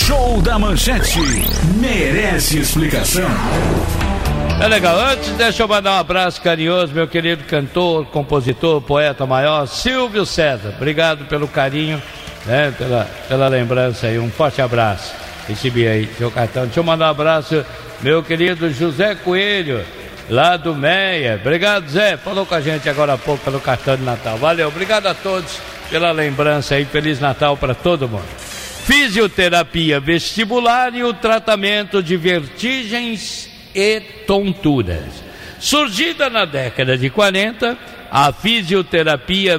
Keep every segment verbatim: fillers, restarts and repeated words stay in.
Show da Manchete merece explicação. É legal, antes deixa eu mandar um abraço carinhoso, meu querido cantor, compositor, poeta maior, Silvio César. Obrigado pelo carinho, né, pela, pela lembrança aí, um forte abraço. Recebi aí seu cartão. Deixa eu mandar um abraço, meu querido José Coelho, lá do Meia. Obrigado, Zé, falou com a gente agora há pouco pelo cartão de Natal. Valeu, obrigado a todos pela lembrança aí, Feliz Natal para todo mundo. Fisioterapia vestibular e o tratamento de vertigens e tonturas. Surgida na década de quarenta, a fisioterapia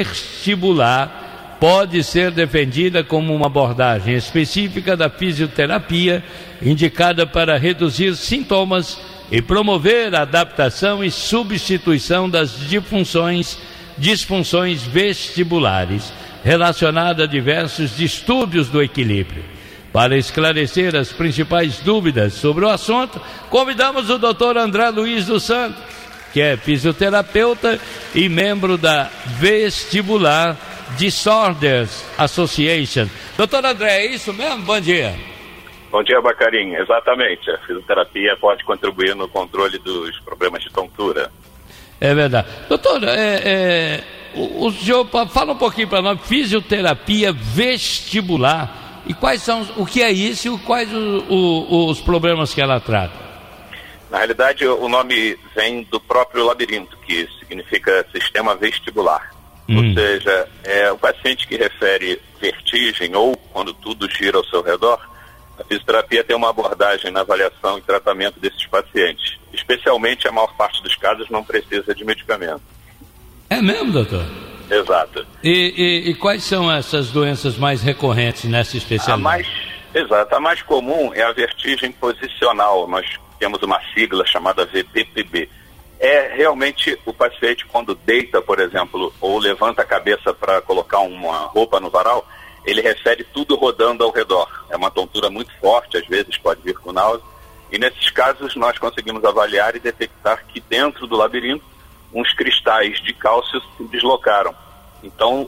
vestibular pode ser defendida como uma abordagem específica da fisioterapia indicada para reduzir sintomas e promover a adaptação e substituição das disfunções, disfunções vestibulares relacionadas a diversos distúrbios do equilíbrio. Para esclarecer as principais dúvidas sobre o assunto, convidamos o doutor André Luiz dos Santos, que é fisioterapeuta e membro da Vestibular Disorders Association. Doutor André, é isso mesmo? Bom dia. Bom dia, Bacarinho. Exatamente. A fisioterapia pode contribuir no controle dos problemas de tontura. É verdade. Doutor, é, é, o, o senhor fala um pouquinho para nós, fisioterapia vestibular, e quais são, o que é isso e quais o, o, os problemas que ela trata? Na realidade, o nome vem do próprio labirinto, que significa sistema vestibular. Hum. Ou seja, é o paciente que refere vertigem ou quando tudo gira ao seu redor. A fisioterapia tem uma abordagem na avaliação e tratamento desses pacientes. Especialmente, a maior parte dos casos não precisa de medicamento. É mesmo, doutor? Exato. E, e, e quais são essas doenças mais recorrentes nessa especialidade? A mais, exato. A mais comum é a vertigem posicional. Nós temos uma sigla chamada V P P B. É realmente o paciente quando deita, por exemplo, ou levanta a cabeça para colocar uma roupa no varal, ele refere tudo rodando ao redor. É uma tontura muito forte, às vezes pode vir com náusea. E nesses casos nós conseguimos avaliar e detectar que dentro do labirinto uns cristais de cálcio se deslocaram. Então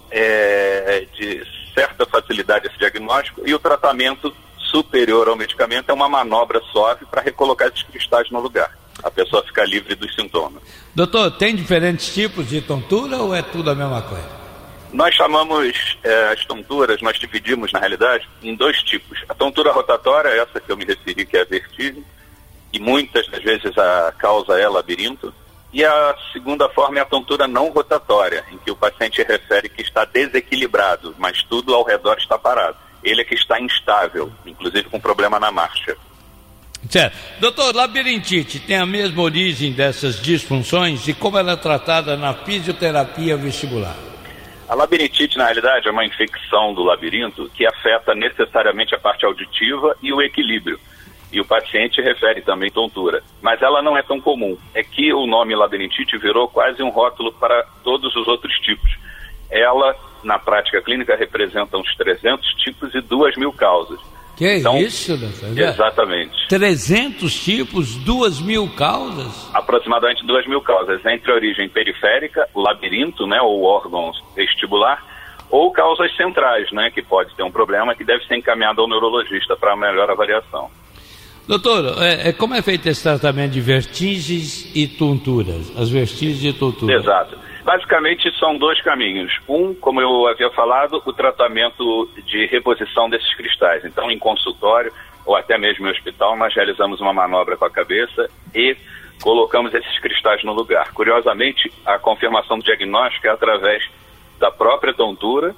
é de certa facilidade esse diagnóstico, e o tratamento superior ao medicamento é uma manobra suave para recolocar esses cristais no lugar. A pessoa fica livre dos sintomas. Doutor, tem diferentes tipos de tontura ou é tudo a mesma coisa? Nós chamamos eh, as tonturas, nós dividimos na realidade em dois tipos. A tontura rotatória, essa que eu me referi, que é a vertigem, e muitas das vezes a causa é labirinto. E a segunda forma é a tontura não rotatória, em que o paciente refere que está desequilibrado, mas tudo ao redor está parado. Ele é que está instável, inclusive com problema na marcha. Certo. Doutor, labirintite tem a mesma origem dessas disfunções e como ela é tratada na fisioterapia vestibular? A labirintite, na realidade, é uma infecção do labirinto que afeta necessariamente a parte auditiva e o equilíbrio. E o paciente refere também tontura. Mas ela não é tão comum. É que o nome labirintite virou quase um rótulo para todos os outros tipos. Ela, na prática clínica, representa uns trezentos tipos e duas mil causas. Que então, isso, doutor? Exatamente. trezentos tipos, duas mil causas? Aproximadamente duas mil causas, entre a origem periférica, labirinto, né, ou órgão vestibular, ou causas centrais, né, que pode ter um problema que deve ser encaminhado ao neurologista para melhor avaliação. Doutor, é, é, como é feito esse tratamento de vertigens e tonturas? As vertigens e tonturas. Exato. Basicamente são dois caminhos. Um, como eu havia falado, o tratamento de reposição desses cristais. Então, em consultório ou até mesmo em hospital, nós realizamos uma manobra com a cabeça e colocamos esses cristais no lugar. Curiosamente, a confirmação do diagnóstico é através da própria tontura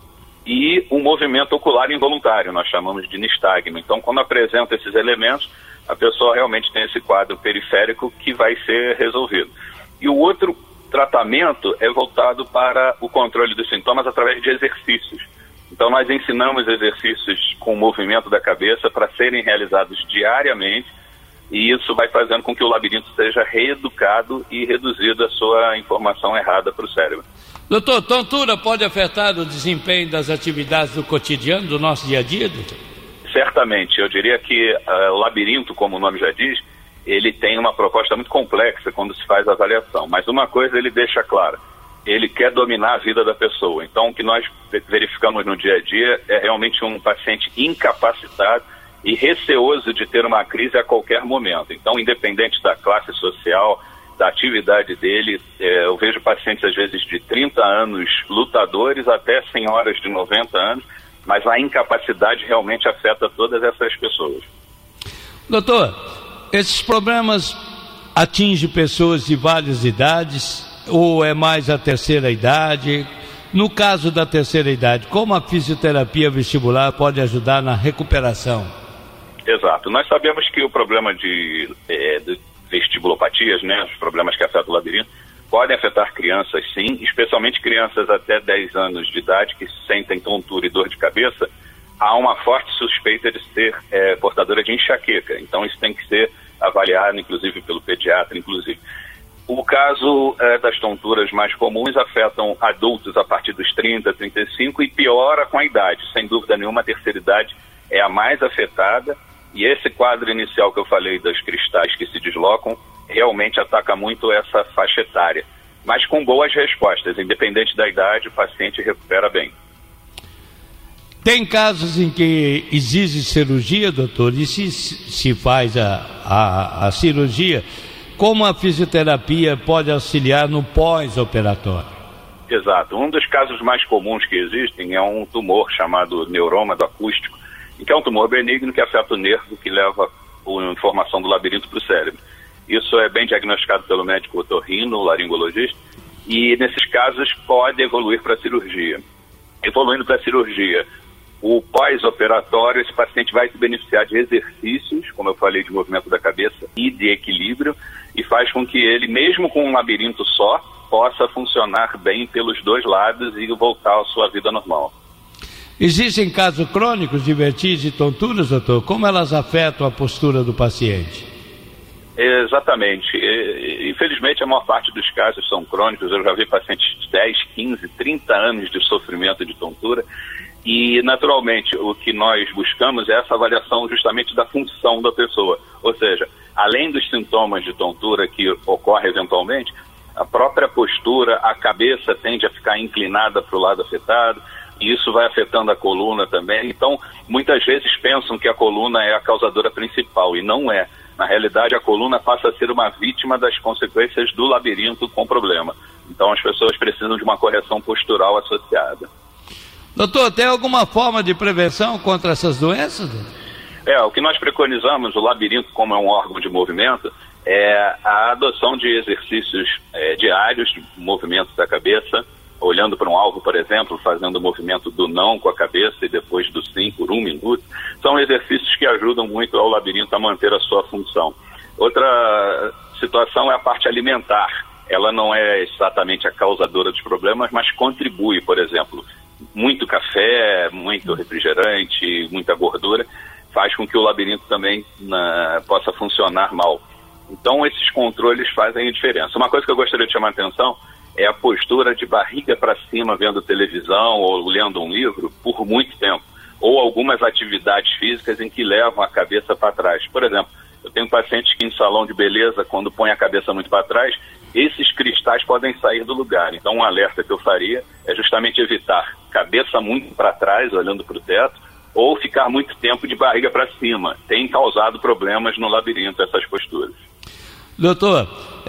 e um movimento ocular involuntário, nós chamamos de nistagmo. Então, quando apresenta esses elementos, a pessoa realmente tem esse quadro periférico que vai ser resolvido. E o outro tratamento é voltado para o controle dos sintomas através de exercícios. Então nós ensinamos exercícios com o movimento da cabeça para serem realizados diariamente, e isso vai fazendo com que o labirinto seja reeducado e reduzido a sua informação errada para o cérebro. Doutor, tontura pode afetar o desempenho das atividades do cotidiano, do nosso dia a dia, doutor? Certamente, eu diria que uh, o labirinto, como o nome já diz, ele tem uma proposta muito complexa quando se faz a avaliação, mas uma coisa ele deixa clara, ele quer dominar a vida da pessoa. Então o que nós verificamos no dia a dia é realmente um paciente incapacitado e receoso de ter uma crise a qualquer momento. Então, independente da classe social, da atividade dele, é, eu vejo pacientes às vezes de trinta anos lutadores até senhoras de noventa anos, mas a incapacidade realmente afeta todas essas pessoas. Doutor, esses problemas atingem pessoas de várias idades ou é mais a terceira idade? No caso da terceira idade, como a fisioterapia vestibular pode ajudar na recuperação? Exato. Nós sabemos que o problema de, é, de vestibulopatias, né, os problemas que afetam o labirinto, podem afetar crianças sim, especialmente crianças até dez anos de idade que sentem tontura e dor de cabeça. Há uma forte suspeita de ser é, portadora de enxaqueca. Então isso tem que ser avaliado, inclusive pelo pediatra, inclusive. O caso é, das tonturas mais comuns afetam adultos a partir dos trinta, trinta e cinco e piora com a idade. Sem dúvida nenhuma, a terceira idade é a mais afetada. E esse quadro inicial que eu falei dos cristais que se deslocam realmente ataca muito essa faixa etária. Mas com boas respostas, independente da idade, o paciente recupera bem. Tem casos em que exige cirurgia, doutor? E se se faz a, a, a cirurgia, como a fisioterapia pode auxiliar no pós-operatório? Exato. Um dos casos mais comuns que existem é um tumor chamado neuroma do acústico, que é um tumor benigno que afeta o nervo que leva a informação do labirinto para o cérebro. Isso é bem diagnosticado pelo médico otorrino, laringologista, e nesses casos pode evoluir para a cirurgia. Evoluindo para a cirurgia, o pós-operatório, esse paciente vai se beneficiar de exercícios, como eu falei, de movimento da cabeça e de equilíbrio, e faz com que ele, mesmo com um labirinto só, possa funcionar bem pelos dois lados e voltar à sua vida normal. Existem casos crônicos de vertigem e tonturas, doutor? Como elas afetam a postura do paciente? Exatamente. Infelizmente, a maior parte dos casos são crônicos. Eu já vi pacientes de dez, quinze, trinta anos de sofrimento de tontura. E, naturalmente, o que nós buscamos é essa avaliação justamente da função da pessoa. Ou seja, além dos sintomas de tontura que ocorre eventualmente, a própria postura, a cabeça tende a ficar inclinada para o lado afetado, e isso vai afetando a coluna também. Então, muitas vezes pensam que a coluna é a causadora principal, e não é. Na realidade, a coluna passa a ser uma vítima das consequências do labirinto com problema. Então, as pessoas precisam de uma correção postural associada. Doutor, tem alguma forma de prevenção contra essas doenças? É, o que nós preconizamos, o labirinto como é um órgão de movimento, é a adoção de exercícios é, diários, de movimentos da cabeça, olhando para um alvo, por exemplo, fazendo o movimento do não com a cabeça e depois do sim por um minuto. São exercícios que ajudam muito ao labirinto a manter a sua função. Outra situação é a parte alimentar. Ela não é exatamente a causadora dos problemas, mas contribui, por exemplo, muito café, muito refrigerante, muita gordura, faz com que o labirinto também na, possa funcionar mal. Então, esses controles fazem a diferença. Uma coisa que eu gostaria de chamar a atenção é a postura de barriga para cima vendo televisão ou lendo um livro por muito tempo, ou algumas atividades físicas em que levam a cabeça para trás. Por exemplo, eu tenho pacientes que em salão de beleza, quando põem a cabeça muito para trás, esses cristais podem sair do lugar. Então, um alerta que eu faria é justamente evitar cabeça muito para trás, olhando para o teto, ou ficar muito tempo de barriga para cima. Tem causado problemas no labirinto essas posturas. Doutor,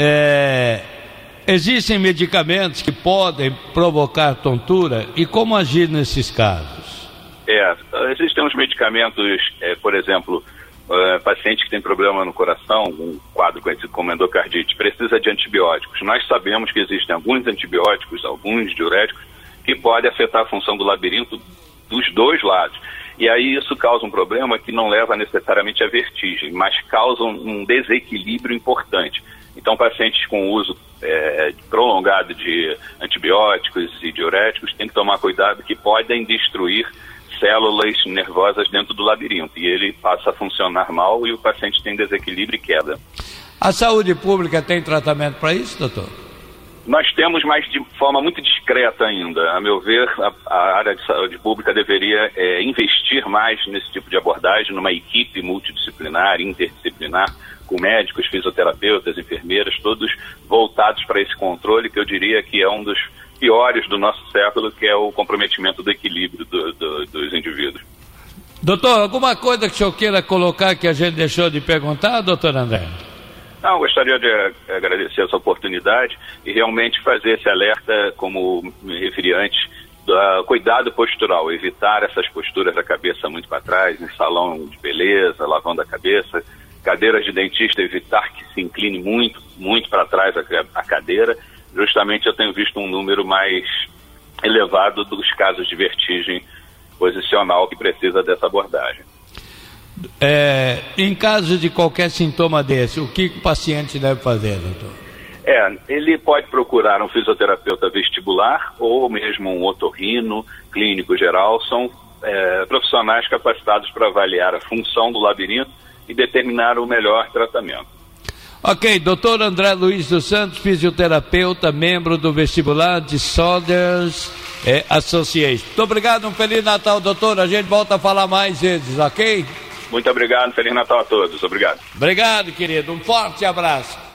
é... existem medicamentos que podem provocar tontura e como agir nesses casos? É, existem uns medicamentos, é, por exemplo, é, paciente que tem problema no coração, um quadro conhecido como endocardite, precisa de antibióticos. Nós sabemos que existem alguns antibióticos, alguns diuréticos, que podem afetar a função do labirinto dos dois lados. E aí isso causa um problema que não leva necessariamente à vertigem, mas causa um desequilíbrio importante. Então, pacientes com uso é, prolongado de antibióticos e diuréticos têm que tomar cuidado que podem destruir células nervosas dentro do labirinto. E ele passa a funcionar mal e o paciente tem desequilíbrio e queda. A saúde pública tem tratamento para isso, doutor? Nós temos, mas de forma muito discreta ainda. A meu ver, a, a área de saúde pública deveria é, investir mais nesse tipo de abordagem, numa equipe multidisciplinar, interdisciplinar, com médicos, fisioterapeutas, enfermeiras, todos voltados para esse controle, que eu diria que é um dos piores do nosso século, que é o comprometimento do equilíbrio do, do, dos indivíduos. Doutor, alguma coisa que o senhor queira colocar que a gente deixou de perguntar, doutor André? Não, gostaria de agradecer essa oportunidade e realmente fazer esse alerta, como me referi antes, do cuidado postural, evitar essas posturas da cabeça muito para trás, em salão de beleza, lavando a cabeça, cadeiras de dentista, evitar que se incline muito, muito para trás a, a cadeira. Justamente eu tenho visto um número mais elevado dos casos de vertigem posicional que precisa dessa abordagem. É, em caso de qualquer sintoma desse, o que o paciente deve fazer, doutor? É, ele pode procurar um fisioterapeuta vestibular ou mesmo um otorrino, clínico geral, são é, profissionais capacitados para avaliar a função do labirinto e determinar o melhor tratamento. Ok, doutor André Luiz dos Santos, fisioterapeuta, membro do vestibular de Sothers é, Association. Muito obrigado, um Feliz Natal, doutor, a gente volta a falar mais vezes, ok? Muito obrigado, Feliz Natal a todos, obrigado. Obrigado, querido, um forte abraço.